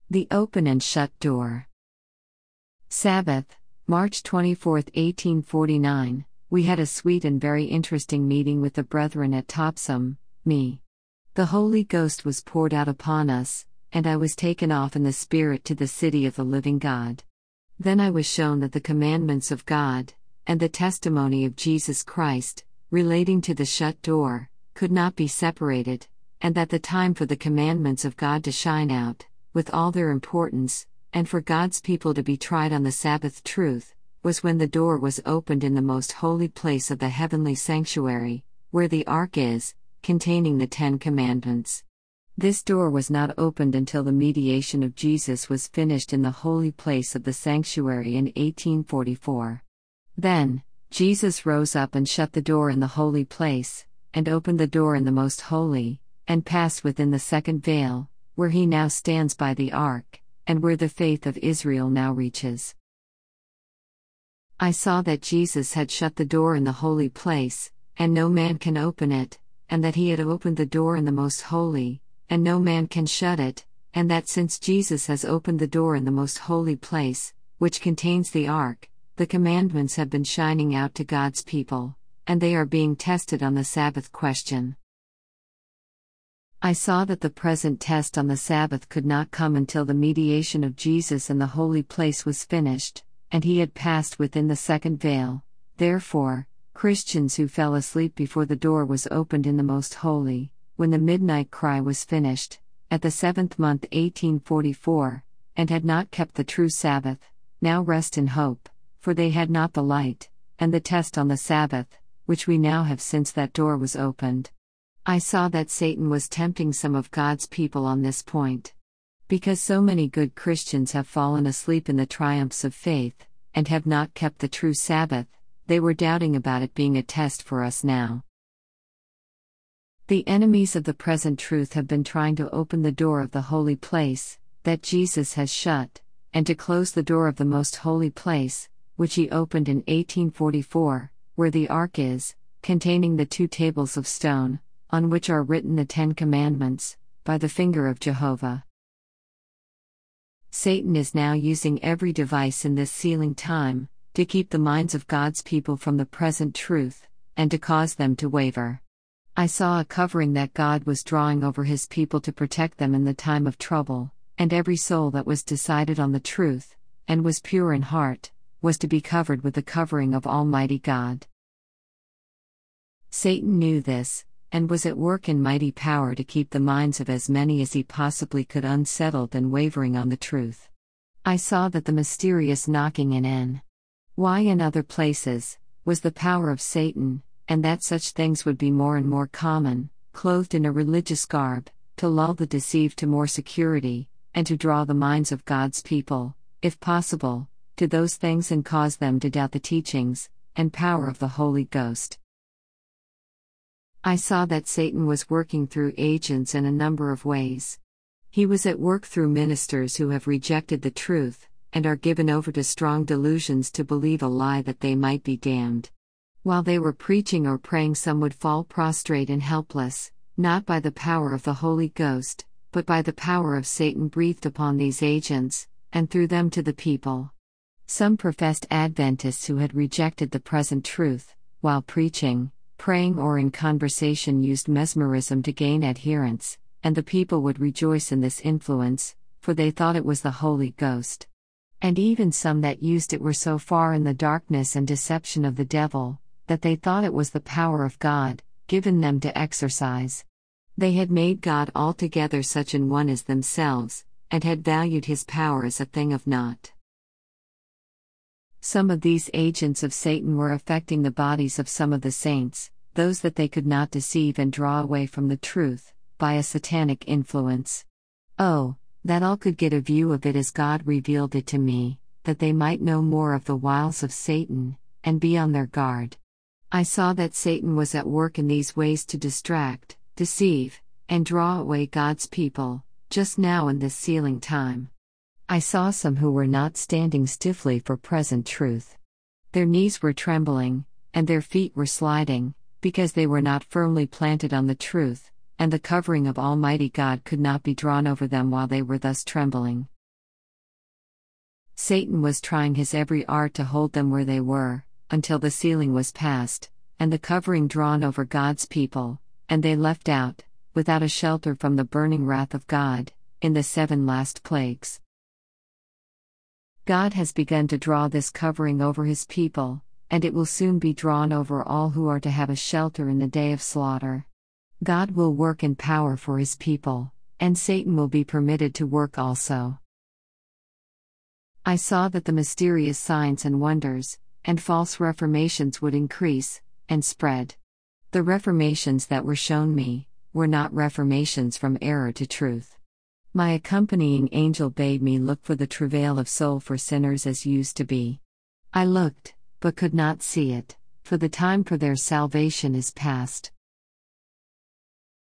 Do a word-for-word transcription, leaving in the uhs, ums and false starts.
The Open and Shut Door. Sabbath, March twenty-fourth, eighteen forty-nine. We had a sweet and very interesting meeting with the brethren at Topsom, me. The Holy Ghost was poured out upon us, and I was taken off in the Spirit to the city of the living God. Then I was shown that the commandments of God, and the testimony of Jesus Christ, relating to the shut door, could not be separated, and that the time for the commandments of God to shine out, with all their importance, and for God's people to be tried on the Sabbath truth, was when the door was opened in the most holy place of the heavenly sanctuary, where the ark is, containing the Ten Commandments. This door was not opened until the mediation of Jesus was finished in the holy place of the sanctuary in eighteen forty-four. Then, Jesus rose up and shut the door in the holy place, and opened the door in the most holy, and passed within the second veil, where he now stands by the ark, and where the faith of Israel now reaches. I saw that Jesus had shut the door in the holy place, and no man can open it, and that he had opened the door in the most holy, and no man can shut it, and that since Jesus has opened the door in the most holy place, which contains the ark, the commandments have been shining out to God's people, and they are being tested on the Sabbath question. I saw that the present test on the Sabbath could not come until the mediation of Jesus in the holy place was finished, and he had passed within the second veil. Therefore, Christians who fell asleep before the door was opened in the most holy, when the midnight cry was finished, at the seventh month eighteen forty-four, and had not kept the true Sabbath, now rest in hope, for they had not the light, and the test on the Sabbath, which we now have since that door was opened. I saw that Satan was tempting some of God's people on this point. Because so many good Christians have fallen asleep in the triumphs of faith, and have not kept the true Sabbath, they were doubting about it being a test for us now. The enemies of the present truth have been trying to open the door of the holy place, that Jesus has shut, and to close the door of the most holy place, which he opened in eighteen forty-four, where the ark is, containing the two tables of stone, on which are written the Ten Commandments, by the finger of Jehovah. Satan is now using every device in this sealing time, to keep the minds of God's people from the present truth, and to cause them to waver. I saw a covering that God was drawing over his people to protect them in the time of trouble, and every soul that was decided on the truth, and was pure in heart, was to be covered with the covering of Almighty God. Satan knew this, and was at work in mighty power to keep the minds of as many as he possibly could unsettled and wavering on the truth. I saw that the mysterious knocking in N Y and other places was the power of Satan, and that such things would be more and more common, clothed in a religious garb, to lull the deceived to more security, and to draw the minds of God's people, if possible, to those things and cause them to doubt the teachings and power of the Holy Ghost. I saw that Satan was working through agents in a number of ways. He was at work through ministers who have rejected the truth, and are given over to strong delusions to believe a lie that they might be damned. While they were preaching or praying, some would fall prostrate and helpless, not by the power of the Holy Ghost, but by the power of Satan breathed upon these agents, and through them to the people. Some professed Adventists who had rejected the present truth, while preaching, praying or in conversation, used mesmerism to gain adherents, and the people would rejoice in this influence, for they thought it was the Holy Ghost. And even some that used it were so far in the darkness and deception of the devil, that they thought it was the power of God, given them to exercise. They had made God altogether such an one as themselves, and had valued his power as a thing of naught. Some of these agents of Satan were affecting the bodies of some of the saints, those that they could not deceive and draw away from the truth, by a satanic influence. Oh, that all could get a view of it as God revealed it to me, that they might know more of the wiles of Satan, and be on their guard. I saw that Satan was at work in these ways to distract, deceive, and draw away God's people, just now in this sealing time. I saw some who were not standing stiffly for present truth. Their knees were trembling, and their feet were sliding, because they were not firmly planted on the truth, and the covering of Almighty God could not be drawn over them while they were thus trembling. Satan was trying his every art to hold them where they were, until the sealing was passed, and the covering drawn over God's people, and they left out, without a shelter from the burning wrath of God, in the seven last plagues. God has begun to draw this covering over his people, and it will soon be drawn over all who are to have a shelter in the day of slaughter. God will work in power for his people, and Satan will be permitted to work also. I saw that the mysterious signs and wonders, and false reformations would increase, and spread. The reformations that were shown me, were not reformations from error to truth. My accompanying angel bade me look for the travail of soul for sinners as used to be. I looked, but could not see it, for the time for their salvation is past.